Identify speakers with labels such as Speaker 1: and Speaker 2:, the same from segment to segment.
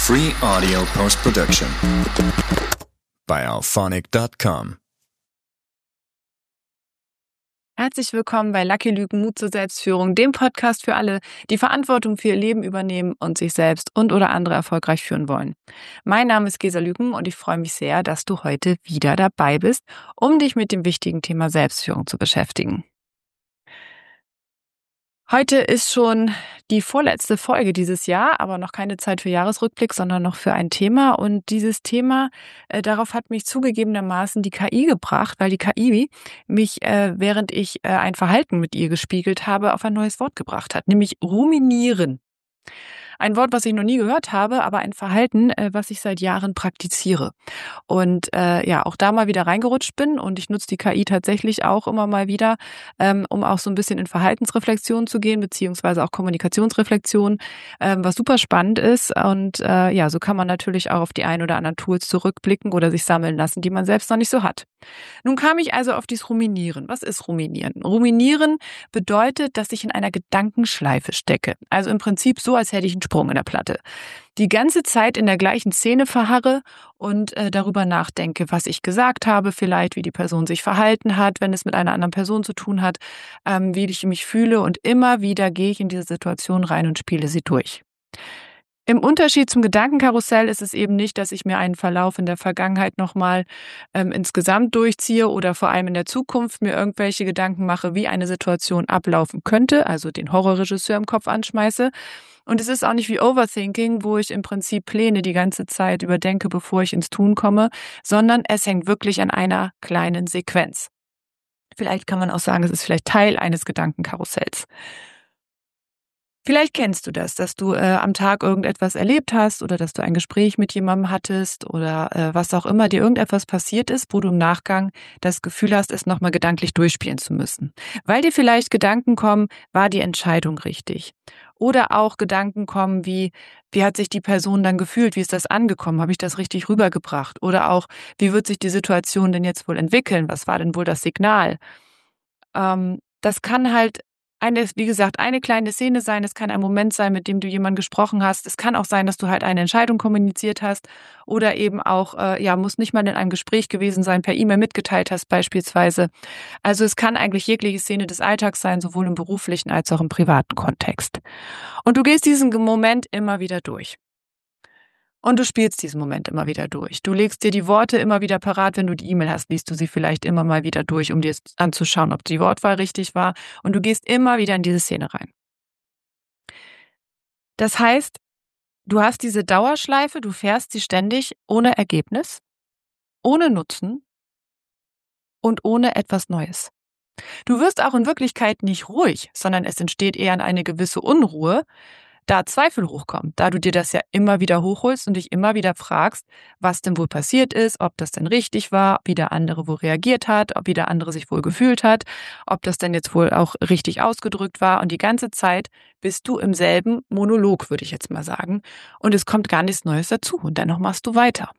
Speaker 1: Free Audio Post-Production bei Auphonic.com.
Speaker 2: Herzlich willkommen bei Lucky Lügen, Mut zur Selbstführung, dem Podcast für alle, die Verantwortung für ihr Leben übernehmen und sich selbst und/oder andere erfolgreich führen wollen. Mein Name ist Gesa Lügen und ich freue mich sehr, dass du heute wieder dabei bist, um dich mit dem wichtigen Thema Selbstführung zu beschäftigen. Heute ist schon die vorletzte Folge dieses Jahr, aber noch keine Zeit für Jahresrückblick, sondern noch für ein Thema. Und dieses Thema, darauf hat mich zugegebenermaßen die KI gebracht, weil die KI mich, während ich ein Verhalten mit ihr gespiegelt habe, auf ein neues Wort gebracht hat, nämlich ruminieren. Ein Wort, was ich noch nie gehört habe, aber ein Verhalten, was ich seit Jahren praktiziere. Und auch da mal wieder reingerutscht bin und ich nutze die KI tatsächlich auch immer mal wieder, um auch so ein bisschen in Verhaltensreflexion zu gehen, beziehungsweise auch Kommunikationsreflexion, was super spannend ist. Und so kann man natürlich auch auf die ein oder anderen Tools zurückblicken oder sich sammeln lassen, die man selbst noch nicht so hat. Nun kam ich also auf dieses Ruminieren. Was ist Ruminieren? Ruminieren bedeutet, dass ich in einer Gedankenschleife stecke. Also im Prinzip so, als hätte ich einen Sprung in der Platte. Die ganze Zeit in der gleichen Szene verharre und darüber nachdenke, was ich gesagt habe, vielleicht wie die Person sich verhalten hat, wenn es mit einer anderen Person zu tun hat, wie ich mich fühle und immer wieder gehe ich in diese Situation rein und spiele sie durch. Im Unterschied zum Gedankenkarussell ist es eben nicht, dass ich mir einen Verlauf in der Vergangenheit nochmal insgesamt durchziehe oder vor allem in der Zukunft mir irgendwelche Gedanken mache, wie eine Situation ablaufen könnte, also den Horrorregisseur im Kopf anschmeiße. Und es ist auch nicht wie Overthinking, wo ich im Prinzip Pläne die ganze Zeit überdenke, bevor ich ins Tun komme, sondern es hängt wirklich an einer kleinen Sequenz. Vielleicht kann man auch sagen, es ist vielleicht Teil eines Gedankenkarussells. Vielleicht kennst du das, dass du am Tag irgendetwas erlebt hast oder dass du ein Gespräch mit jemandem hattest oder was auch immer, dir irgendetwas passiert ist, wo du im Nachgang das Gefühl hast, es nochmal gedanklich durchspielen zu müssen. Weil dir vielleicht Gedanken kommen, war die Entscheidung richtig? Oder auch Gedanken kommen wie hat sich die Person dann gefühlt? Wie ist das angekommen? Habe ich das richtig rübergebracht? Oder auch, wie wird sich die Situation denn jetzt wohl entwickeln? Was war denn wohl das Signal? Das kann halt wie gesagt, eine kleine Szene sein. Es kann ein Moment sein, mit dem du jemandem gesprochen hast. Es kann auch sein, dass du halt eine Entscheidung kommuniziert hast oder eben auch, muss nicht mal in einem Gespräch gewesen sein, per E-Mail mitgeteilt hast beispielsweise. Also es kann eigentlich jegliche Szene des Alltags sein, sowohl im beruflichen als auch im privaten Kontext. Und du gehst diesen Moment immer wieder durch. Und du spielst diesen Moment immer wieder durch. Du legst dir die Worte immer wieder parat. Wenn du die E-Mail hast, liest du sie vielleicht immer mal wieder durch, um dir anzuschauen, ob die Wortwahl richtig war. Und du gehst immer wieder in diese Szene rein. Das heißt, du hast diese Dauerschleife, du fährst sie ständig ohne Ergebnis, ohne Nutzen und ohne etwas Neues. Du wirst auch in Wirklichkeit nicht ruhig, sondern es entsteht eher eine gewisse Unruhe, da Zweifel hochkommen, da du dir das ja immer wieder hochholst und dich immer wieder fragst, was denn wohl passiert ist, ob das denn richtig war, wie der andere wohl reagiert hat, ob wie der andere sich wohl gefühlt hat, ob das denn jetzt wohl auch richtig ausgedrückt war. Und die ganze Zeit bist du im selben Monolog, würde ich jetzt mal sagen. Und es kommt gar nichts Neues dazu und dennoch machst du weiter.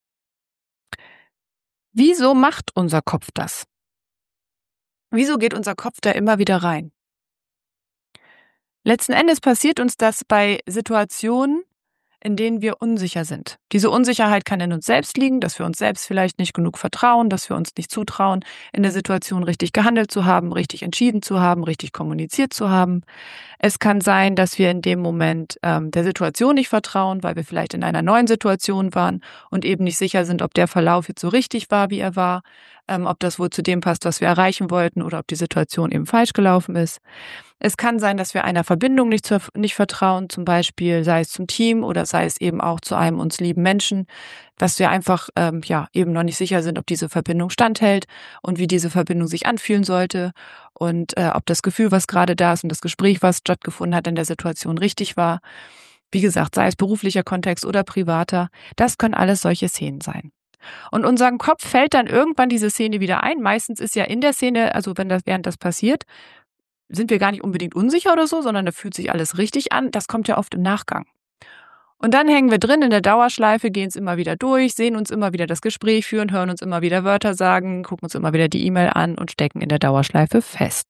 Speaker 2: Wieso macht unser Kopf das? Wieso geht unser Kopf da immer wieder rein? Letzten Endes passiert uns das bei Situationen, in denen wir unsicher sind. Diese Unsicherheit kann in uns selbst liegen, dass wir uns selbst vielleicht nicht genug vertrauen, dass wir uns nicht zutrauen, in der Situation richtig gehandelt zu haben, richtig entschieden zu haben, richtig kommuniziert zu haben. Es kann sein, dass wir in dem Moment der Situation nicht vertrauen, weil wir vielleicht in einer neuen Situation waren und eben nicht sicher sind, ob der Verlauf jetzt so richtig war, wie er war, ob das wohl zu dem passt, was wir erreichen wollten oder ob die Situation eben falsch gelaufen ist. Es kann sein, dass wir einer Verbindung nicht vertrauen, zum Beispiel sei es zum Team oder sei es eben auch zu einem uns lieben Menschen, dass wir einfach eben noch nicht sicher sind, ob diese Verbindung standhält und wie diese Verbindung sich anfühlen sollte und ob das Gefühl, was gerade da ist und das Gespräch, was stattgefunden hat in der Situation richtig war. Wie gesagt, sei es beruflicher Kontext oder privater, das können alles solche Szenen sein. Und unserem Kopf fällt dann irgendwann diese Szene wieder ein. Meistens ist ja in der Szene, also während das passiert, sind wir gar nicht unbedingt unsicher oder so, sondern da fühlt sich alles richtig an. Das kommt ja oft im Nachgang. Und dann hängen wir drin in der Dauerschleife, gehen es immer wieder durch, sehen uns immer wieder das Gespräch führen, hören uns immer wieder Wörter sagen, gucken uns immer wieder die E-Mail an und stecken in der Dauerschleife fest.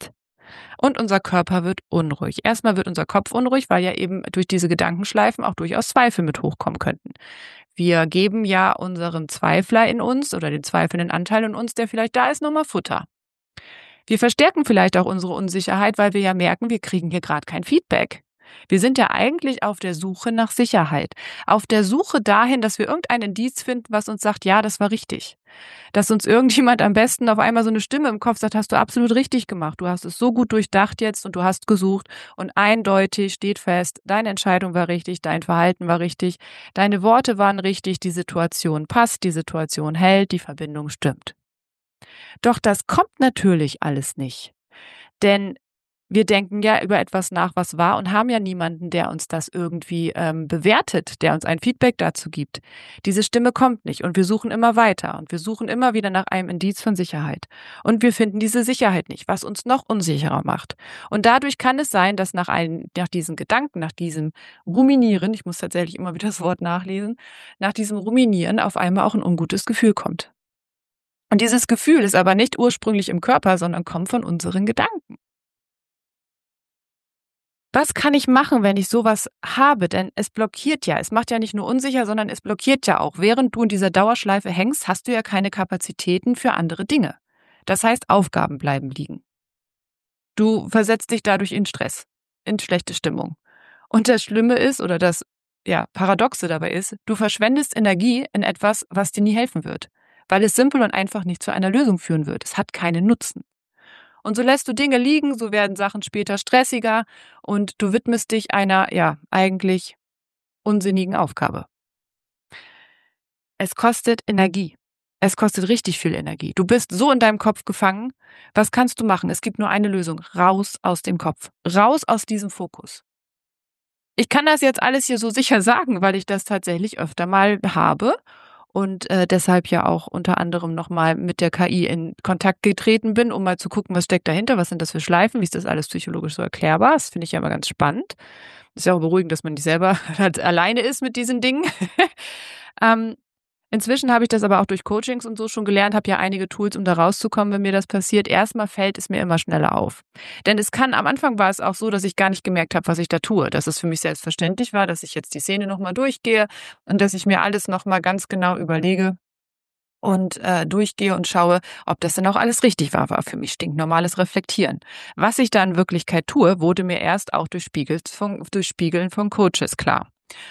Speaker 2: und unser Körper wird unruhig. Erstmal wird unser Kopf unruhig, weil ja eben durch diese Gedankenschleifen auch durchaus Zweifel mit hochkommen könnten. Wir geben ja unseren Zweifler in uns oder den zweifelnden Anteil in uns, der vielleicht da ist, nochmal Futter. Wir verstärken vielleicht auch unsere Unsicherheit, weil wir ja merken, wir kriegen hier gerade kein Feedback. Wir sind ja eigentlich auf der Suche nach Sicherheit, auf der Suche dahin, dass wir irgendein Indiz finden, was uns sagt, ja, das war richtig. Dass uns irgendjemand am besten auf einmal so eine Stimme im Kopf sagt, hast du absolut richtig gemacht, du hast es so gut durchdacht jetzt und du hast gesucht und eindeutig steht fest, deine Entscheidung war richtig, dein Verhalten war richtig, deine Worte waren richtig, die Situation passt, die Situation hält, die Verbindung stimmt. Doch das kommt natürlich alles nicht, denn wir denken ja über etwas nach, was war und haben ja niemanden, der uns das irgendwie bewertet, der uns ein Feedback dazu gibt. Diese Stimme kommt nicht und wir suchen immer weiter und wir suchen immer wieder nach einem Indiz von Sicherheit. Und wir finden diese Sicherheit nicht, was uns noch unsicherer macht. Und dadurch kann es sein, dass nach diesen Gedanken, nach diesem Ruminieren, ich muss tatsächlich immer wieder das Wort nachlesen, nach diesem Ruminieren auf einmal auch ein ungutes Gefühl kommt. Und dieses Gefühl ist aber nicht ursprünglich im Körper, sondern kommt von unseren Gedanken. Was kann ich machen, wenn ich sowas habe? Denn es blockiert ja. Es macht ja nicht nur unsicher, sondern es blockiert ja auch. Während du in dieser Dauerschleife hängst, hast du ja keine Kapazitäten für andere Dinge. Das heißt, Aufgaben bleiben liegen. Du versetzt dich dadurch in Stress, in schlechte Stimmung. Und das Schlimme ist, oder das Paradoxe dabei ist, du verschwendest Energie in etwas, was dir nie helfen wird. Weil es simpel und einfach nicht zu einer Lösung führen wird. Es hat keinen Nutzen. Und so lässt du Dinge liegen, so werden Sachen später stressiger und du widmest dich einer, eigentlich unsinnigen Aufgabe. Es kostet Energie. Es kostet richtig viel Energie. Du bist so in deinem Kopf gefangen. Was kannst du machen? Es gibt nur eine Lösung. Raus aus dem Kopf. Raus aus diesem Fokus. Ich kann das jetzt alles hier so sicher sagen, weil ich das tatsächlich öfter mal habe. Und deshalb ja auch unter anderem nochmal mit der KI in Kontakt getreten bin, um mal zu gucken, was steckt dahinter, was sind das für Schleifen, wie ist das alles psychologisch so erklärbar. Das finde ich ja immer ganz spannend. Ist ja auch beruhigend, dass man nicht selber halt alleine ist mit diesen Dingen. Inzwischen habe ich das aber auch durch Coachings und so schon gelernt, habe ja einige Tools, um da rauszukommen, wenn mir das passiert. Erstmal fällt es mir immer schneller auf. Denn am Anfang war es auch so, dass ich gar nicht gemerkt habe, was ich da tue. Dass es für mich selbstverständlich war, dass ich jetzt die Szene nochmal durchgehe und dass ich mir alles nochmal ganz genau überlege und durchgehe und schaue, ob das denn auch alles richtig war für mich stinknormales Reflektieren. Was ich da in Wirklichkeit tue, wurde mir erst auch durch Spiegeln von Coaches klar.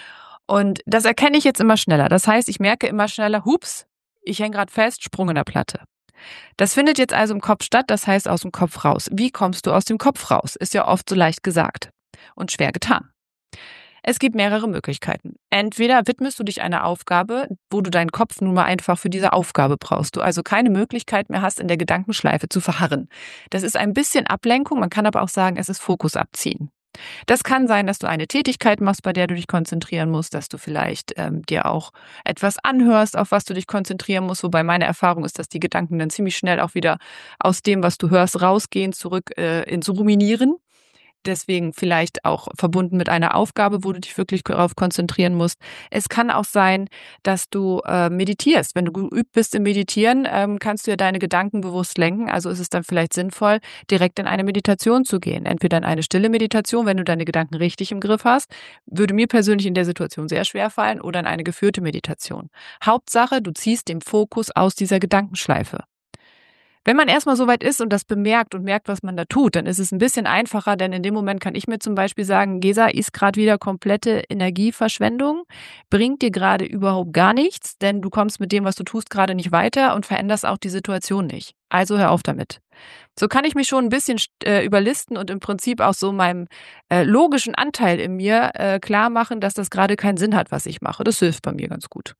Speaker 2: Und das erkenne ich jetzt immer schneller. Das heißt, ich merke immer schneller, hups, ich hänge gerade fest, Sprung in der Platte. Das findet jetzt also im Kopf statt, das heißt aus dem Kopf raus. Wie kommst du aus dem Kopf raus? Ist ja oft so leicht gesagt und schwer getan. Es gibt mehrere Möglichkeiten. Entweder widmest du dich einer Aufgabe, wo du deinen Kopf nun mal einfach für diese Aufgabe brauchst. Du also keine Möglichkeit mehr hast, in der Gedankenschleife zu verharren. Das ist ein bisschen Ablenkung, man kann aber auch sagen, es ist Fokus abziehen. Das kann sein, dass du eine Tätigkeit machst, bei der du dich konzentrieren musst, dass du vielleicht dir auch etwas anhörst, auf was du dich konzentrieren musst. Wobei meine Erfahrung ist, dass die Gedanken dann ziemlich schnell auch wieder aus dem, was du hörst, rausgehen, zurück ins Ruminieren. Deswegen vielleicht auch verbunden mit einer Aufgabe, wo du dich wirklich darauf konzentrieren musst. Es kann auch sein, dass du meditierst. Wenn du geübt bist im Meditieren, kannst du ja deine Gedanken bewusst lenken. Also ist es dann vielleicht sinnvoll, direkt in eine Meditation zu gehen. Entweder in eine stille Meditation, wenn du deine Gedanken richtig im Griff hast. Würde mir persönlich in der Situation sehr schwer fallen. Oder in eine geführte Meditation. Hauptsache, du ziehst den Fokus aus dieser Gedankenschleife. Wenn man erstmal so weit ist und das bemerkt und merkt, was man da tut, dann ist es ein bisschen einfacher, denn in dem Moment kann ich mir zum Beispiel sagen, Gesa, ist gerade wieder komplette Energieverschwendung, bringt dir gerade überhaupt gar nichts, denn du kommst mit dem, was du tust, gerade nicht weiter und veränderst auch die Situation nicht. Also hör auf damit. So kann ich mich schon ein bisschen überlisten und im Prinzip auch so meinem logischen Anteil in mir klar machen, dass das gerade keinen Sinn hat, was ich mache. Das hilft bei mir ganz gut.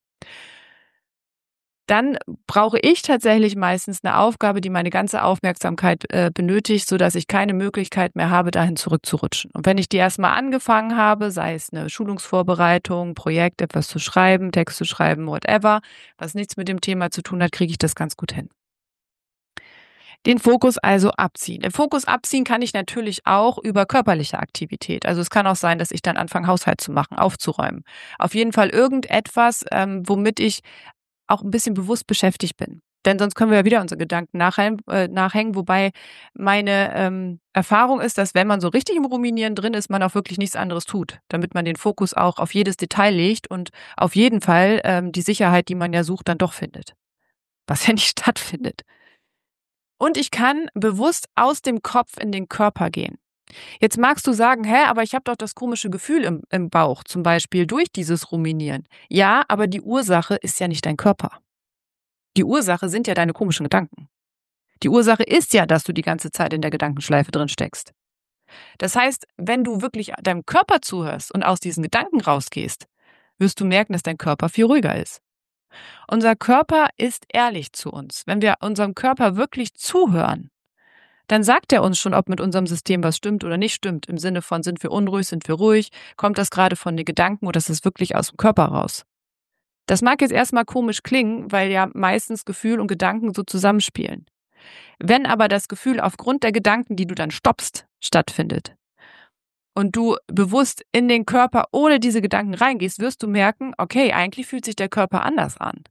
Speaker 2: Dann brauche ich tatsächlich meistens eine Aufgabe, die meine ganze Aufmerksamkeit benötigt, sodass ich keine Möglichkeit mehr habe, dahin zurückzurutschen. Und wenn ich die erstmal angefangen habe, sei es eine Schulungsvorbereitung, Projekt, etwas zu schreiben, Text zu schreiben, whatever, was nichts mit dem Thema zu tun hat, kriege ich das ganz gut hin. Den Fokus also abziehen. Den Fokus abziehen kann ich natürlich auch über körperliche Aktivität. Also es kann auch sein, dass ich dann anfange, Haushalt zu machen, aufzuräumen. Auf jeden Fall irgendetwas, womit ich auch ein bisschen bewusst beschäftigt bin. Denn sonst können wir ja wieder unsere Gedanken nachhängen. Wobei meine Erfahrung ist, dass wenn man so richtig im Ruminieren drin ist, man auch wirklich nichts anderes tut, damit man den Fokus auch auf jedes Detail legt und auf jeden Fall die Sicherheit, die man ja sucht, dann doch findet. Was ja nicht stattfindet. Und ich kann bewusst aus dem Kopf in den Körper gehen. Jetzt magst du sagen, aber ich habe doch das komische Gefühl im Bauch, zum Beispiel durch dieses Ruminieren. Ja, aber die Ursache ist ja nicht dein Körper. Die Ursache sind ja deine komischen Gedanken. Die Ursache ist ja, dass du die ganze Zeit in der Gedankenschleife drin steckst. Das heißt, wenn du wirklich deinem Körper zuhörst und aus diesen Gedanken rausgehst, wirst du merken, dass dein Körper viel ruhiger ist. Unser Körper ist ehrlich zu uns. Wenn wir unserem Körper wirklich zuhören, dann sagt er uns schon, ob mit unserem System was stimmt oder nicht stimmt. Im Sinne von, sind wir unruhig, sind wir ruhig, kommt das gerade von den Gedanken oder ist es wirklich aus dem Körper raus? Das mag jetzt erstmal komisch klingen, weil ja meistens Gefühl und Gedanken so zusammenspielen. Wenn aber das Gefühl aufgrund der Gedanken, die du dann stoppst, stattfindet und du bewusst in den Körper ohne diese Gedanken reingehst, wirst du merken, okay, eigentlich fühlt sich der Körper anders an.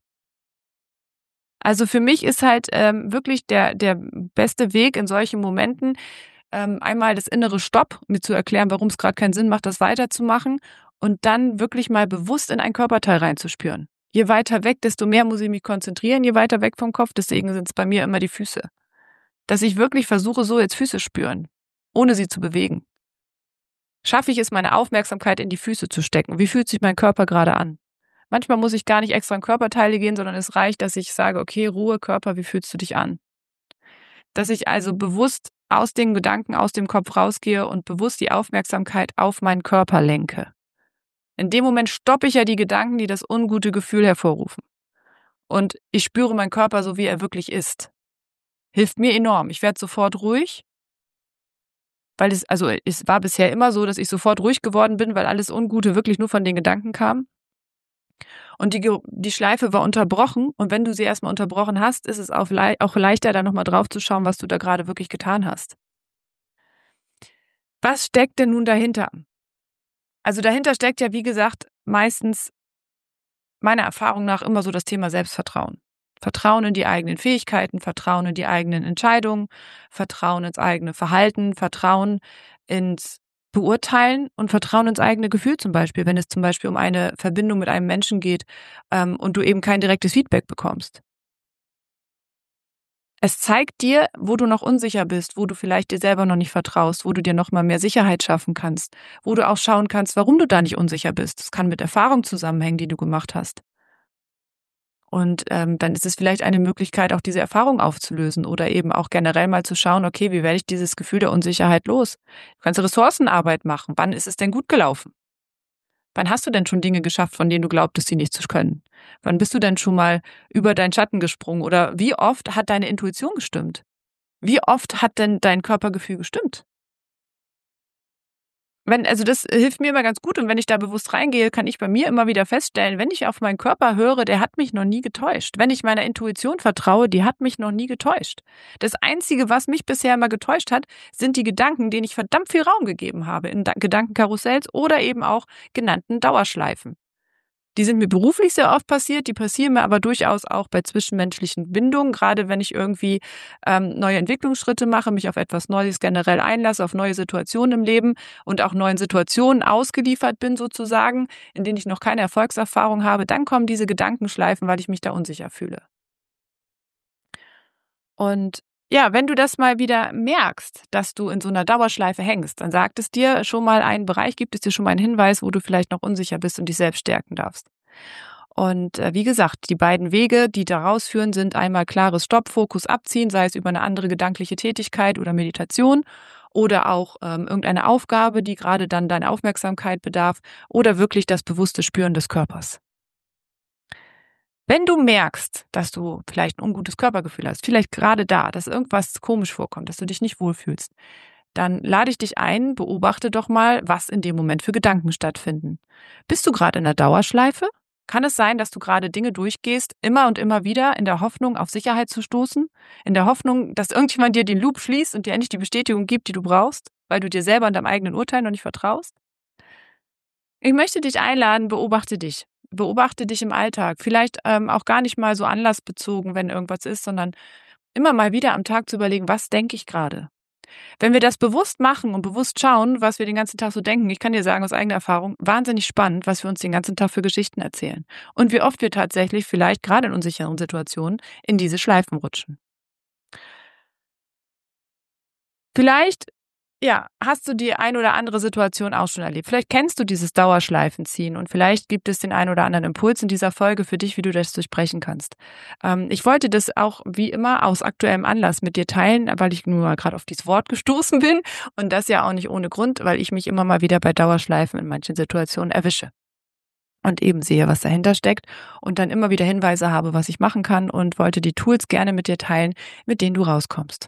Speaker 2: Also für mich ist halt wirklich der beste Weg in solchen Momenten, einmal das innere Stopp, mir zu erklären, warum es gerade keinen Sinn macht, das weiterzumachen und dann wirklich mal bewusst in ein Körperteil reinzuspüren. Je weiter weg, desto mehr muss ich mich konzentrieren, je weiter weg vom Kopf, deswegen sind es bei mir immer die Füße. Dass ich wirklich versuche, so jetzt Füße spüren, ohne sie zu bewegen. Schaffe ich es, meine Aufmerksamkeit in die Füße zu stecken? Wie fühlt sich mein Körper gerade an? Manchmal muss ich gar nicht extra in Körperteile gehen, sondern es reicht, dass ich sage, okay, Ruhe, Körper, wie fühlst du dich an? Dass ich also bewusst aus den Gedanken, aus dem Kopf rausgehe und bewusst die Aufmerksamkeit auf meinen Körper lenke. In dem Moment stoppe ich ja die Gedanken, die das ungute Gefühl hervorrufen. Und ich spüre meinen Körper so, wie er wirklich ist. Hilft mir enorm. Ich werde sofort ruhig, weil es war bisher immer so, dass ich sofort ruhig geworden bin, weil alles Ungute wirklich nur von den Gedanken kam. Und die Schleife war unterbrochen. Und wenn du sie erstmal unterbrochen hast, ist es auch leichter, da nochmal drauf zu schauen, was du da gerade wirklich getan hast. Was steckt denn nun dahinter? Also dahinter steckt ja, wie gesagt, meistens meiner Erfahrung nach immer so das Thema Selbstvertrauen. Vertrauen in die eigenen Fähigkeiten, Vertrauen in die eigenen Entscheidungen, Vertrauen ins eigene Verhalten, Vertrauen ins Beurteilen und Vertrauen ins eigene Gefühl zum Beispiel, wenn es zum Beispiel um eine Verbindung mit einem Menschen geht und du eben kein direktes Feedback bekommst. Es zeigt dir, wo du noch unsicher bist, wo du vielleicht dir selber noch nicht vertraust, wo du dir noch mal mehr Sicherheit schaffen kannst, wo du auch schauen kannst, warum du da nicht unsicher bist. Das kann mit Erfahrung zusammenhängen, die du gemacht hast. Und dann ist es vielleicht eine Möglichkeit, auch diese Erfahrung aufzulösen oder eben auch generell mal zu schauen, okay, wie werde ich dieses Gefühl der Unsicherheit los? Du kannst Ressourcenarbeit machen. Wann ist es denn gut gelaufen? Wann hast du denn schon Dinge geschafft, von denen du glaubtest, sie nicht zu können? Wann bist du denn schon mal über deinen Schatten gesprungen? Oder wie oft hat deine Intuition gestimmt? Wie oft hat denn dein Körpergefühl gestimmt? Das hilft mir immer ganz gut und wenn ich da bewusst reingehe, kann ich bei mir immer wieder feststellen, wenn ich auf meinen Körper höre, der hat mich noch nie getäuscht. Wenn ich meiner Intuition vertraue, die hat mich noch nie getäuscht. Das Einzige, was mich bisher immer getäuscht hat, sind die Gedanken, denen ich verdammt viel Raum gegeben habe, in Gedankenkarussells oder eben auch genannten Dauerschleifen. Die sind mir beruflich sehr oft passiert, die passieren mir aber durchaus auch bei zwischenmenschlichen Bindungen, gerade wenn ich irgendwie neue Entwicklungsschritte mache, mich auf etwas Neues generell einlasse, auf neue Situationen im Leben und auch neuen Situationen ausgeliefert bin sozusagen, in denen ich noch keine Erfolgserfahrung habe, dann kommen diese Gedankenschleifen, weil ich mich da unsicher fühle. Und ja, wenn du das mal wieder merkst, dass du in so einer Dauerschleife hängst, dann sagt es dir schon mal einen Bereich, gibt es dir schon mal einen Hinweis, wo du vielleicht noch unsicher bist und dich selbst stärken darfst. Und wie gesagt, die beiden Wege, die daraus führen, sind einmal klares Stopp, Fokus abziehen, sei es über eine andere gedankliche Tätigkeit oder Meditation oder auch irgendeine Aufgabe, die gerade dann deine Aufmerksamkeit bedarf oder wirklich das bewusste Spüren des Körpers. Wenn du merkst, dass du vielleicht ein ungutes Körpergefühl hast, vielleicht gerade da, dass irgendwas komisch vorkommt, dass du dich nicht wohlfühlst, dann lade ich dich ein, beobachte doch mal, was in dem Moment für Gedanken stattfinden. Bist du gerade in der Dauerschleife? Kann es sein, dass du gerade Dinge durchgehst, immer und immer wieder, in der Hoffnung, auf Sicherheit zu stoßen? In der Hoffnung, dass irgendjemand dir den Loop schließt und dir endlich die Bestätigung gibt, die du brauchst, weil du dir selber und deinem eigenen Urteil noch nicht vertraust? Ich möchte dich einladen, beobachte dich. beobachte dich im Alltag. Vielleicht auch gar nicht mal so anlassbezogen, wenn irgendwas ist, sondern immer mal wieder am Tag zu überlegen, was denke ich gerade? Wenn wir das bewusst machen und bewusst schauen, was wir den ganzen Tag so denken, ich kann dir sagen aus eigener Erfahrung, wahnsinnig spannend, was wir uns den ganzen Tag für Geschichten erzählen. Und wie oft wir tatsächlich vielleicht gerade in unsicheren Situationen in diese Schleifen rutschen. Vielleicht, ja, hast du die ein oder andere Situation auch schon erlebt. Vielleicht kennst du dieses Dauerschleifenziehen und vielleicht gibt es den einen oder anderen Impuls in dieser Folge für dich, wie du das durchbrechen kannst. Ich wollte das auch wie immer aus aktuellem Anlass mit dir teilen, weil ich nur mal gerade auf dieses Wort gestoßen bin und das ja auch nicht ohne Grund, weil ich mich immer mal wieder bei Dauerschleifen in manchen Situationen erwische. Und eben sehe, was dahinter steckt und dann immer wieder Hinweise habe, was ich machen kann und wollte die Tools gerne mit dir teilen, mit denen du rauskommst.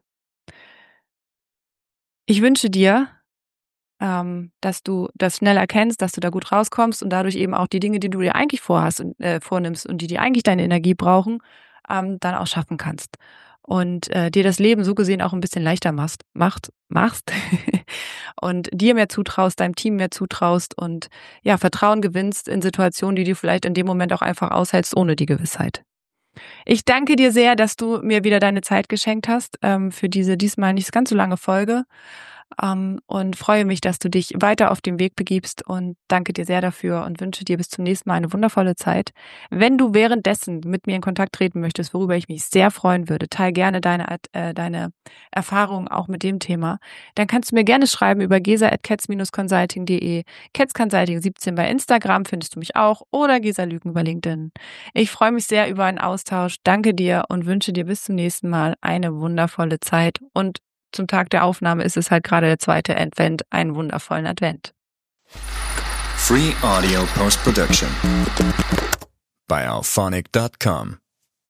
Speaker 2: Ich wünsche dir, dass du das schnell erkennst, dass du da gut rauskommst und dadurch eben auch die Dinge, die du dir eigentlich vornimmst und die eigentlich deine Energie brauchen, dann auch schaffen kannst. Und dir das Leben so gesehen auch ein bisschen leichter machst und dir mehr zutraust, deinem Team mehr zutraust und ja, Vertrauen gewinnst in Situationen, die du vielleicht in dem Moment auch einfach aushältst, ohne die Gewissheit. Ich danke dir sehr, dass du mir wieder deine Zeit geschenkt hast für diese diesmal nicht ganz so lange Folge und freue mich, dass du dich weiter auf den Weg begibst und danke dir sehr dafür und wünsche dir bis zum nächsten Mal eine wundervolle Zeit. Wenn du währenddessen mit mir in Kontakt treten möchtest, worüber ich mich sehr freuen würde, teile gerne deine Erfahrungen auch mit dem Thema, dann kannst du mir gerne schreiben über gesa@cats-consulting.de, Cats Consulting 17 bei Instagram findest du mich auch oder Gesa Lüken über LinkedIn. Ich freue mich sehr über einen Austausch, danke dir und wünsche dir bis zum nächsten Mal eine wundervolle Zeit und zum Tag der Aufnahme ist es halt gerade der 2. Advent, einen wundervollen Advent.
Speaker 1: Free Audio Post Production by alphonic.com